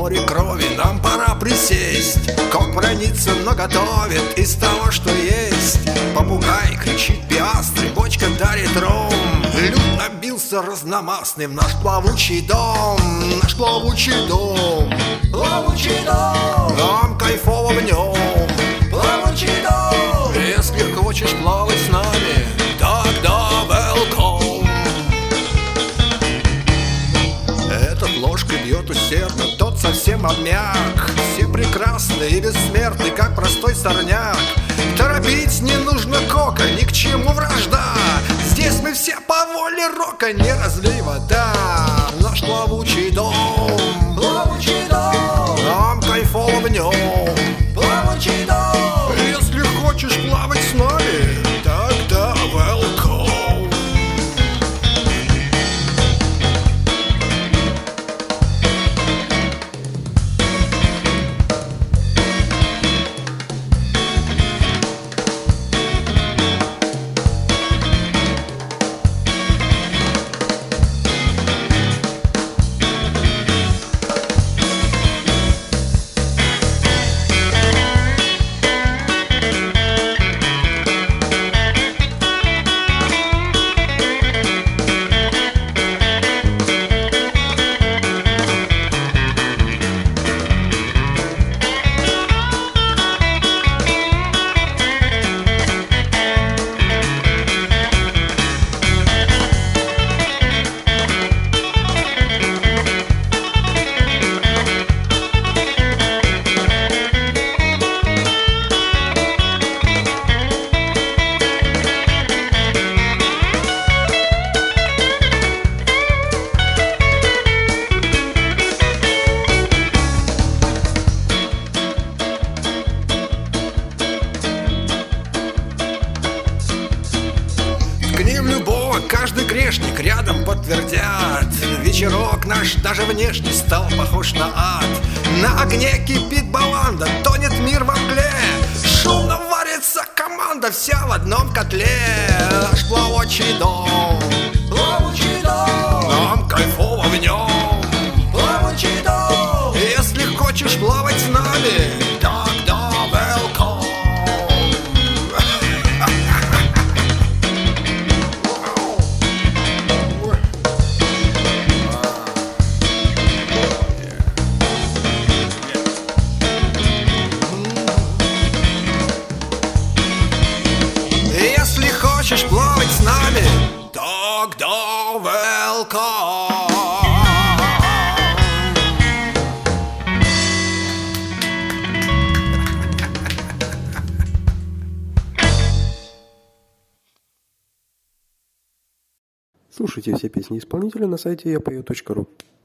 море крови нам пора присесть. Кот бронится, но готовит из того, что есть. Попугай кричит пиастры, бочка дарит ром. Люд набился разномастный в наш плавучий дом. Наш плавучий дом. Плавучий дом. Нам кайфово в нем. Плавучий дом. Если хочешь плавать с нами, тогда welcome. Этот ложкой бьет усердно, тот совсем обмяк. Все прекрасны и бессмертны, как простой сорняк. Торопить не нужно кока, ни к чему вражда. Здесь мы все по воле рока, не разлей вода. Наш плавучий дом. Плавучий дом. Нам кайфово в нем. Плавучий дом. Если хочешь плавать с нами, тогда welcome. Ткнем любого, каждый грешник рядом подтвердят. Вечерок наш даже внешне стал похож на ад. На огне кипит баланда, тонет мир во мгле. Шумно варится команда, вся в одном котле. Наш плавучий дом. Плавучий дом. Нам кайфово в нем. Плавучий дом. Если хочешь плавать с нами, тогда welcome. Если хочешь плавать с нами, тогда welcome. Слушайте все песни исполнителя на сайте yapою.ru.